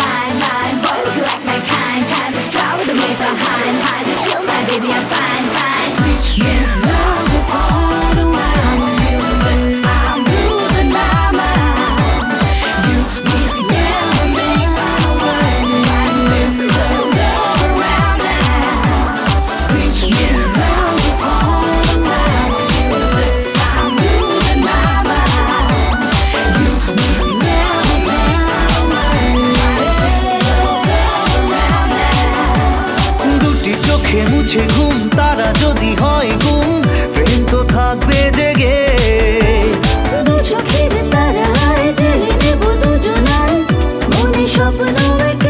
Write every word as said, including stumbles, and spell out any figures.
mine, mine. Boy, look like my kind, kind of straw with the way behind, behind. Just chill, my baby, I'm fine, fine. Yeah, love just all the time. I'm losing my mind. You need to never make my words right. Little love around now. Yeah, love just all the time. I'm losing my mind. You need to never make my words right. Little love around now. দুটি চোখে মুছে ঘুম তারা যদি হয় গুম প্রেম তো থাকবে জেগে দু চোখের তারায় জেলে নেব দুজনায় মনে স্বপ্ন